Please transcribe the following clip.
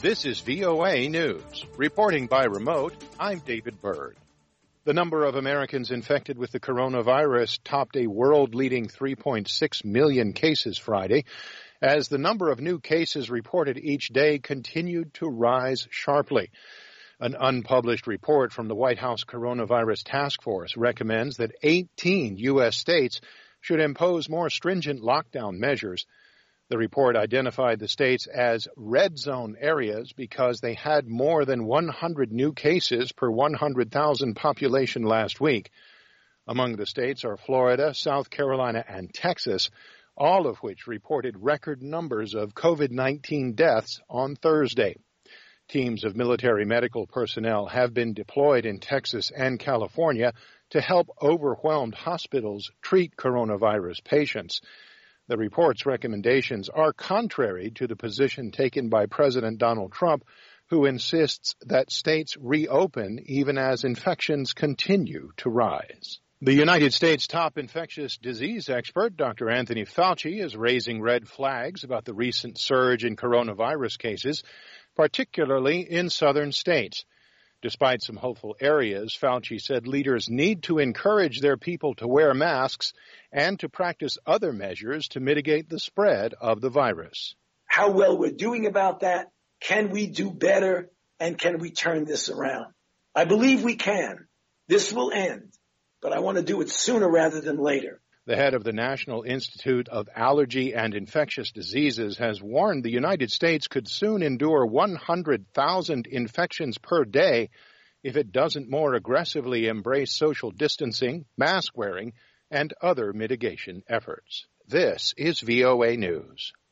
This is VOA News. Reporting by remote, I'm David Byrd. The number of Americans infected with the coronavirus topped a world-leading 3.6 million cases Friday, as the number of new cases reported each day continued to rise sharply. An unpublished report from the White House Coronavirus Task Force recommends that 18 U.S. states should impose more stringent lockdown measures. The report identified the states as red zone areas because they had more than 100 new cases per 100,000 population last week. Among the states are Florida, South Carolina, and Texas, all of which reported record numbers of COVID-19 deaths on Thursday. Teams of military medical personnel have been deployed in Texas and California to help overwhelmed hospitals treat coronavirus patients. The report's recommendations are contrary to the position taken by President Donald Trump, who insists that states reopen even as infections continue to rise. The United States top infectious disease expert, Dr. Anthony Fauci, is raising red flags about the recent surge in coronavirus cases, particularly in southern states. Despite some hopeful areas, Fauci said leaders need to encourage their people to wear masks and to practice other measures to mitigate the spread of the virus. How well we're doing about that, can we do better, and can we turn this around? I believe we can. This will end, but I want to do it sooner rather than later. The head of the National Institute of Allergy and Infectious Diseases has warned the United States could soon endure 100,000 infections per day if it doesn't more aggressively embrace social distancing, mask wearing, and other mitigation efforts. This is VOA News.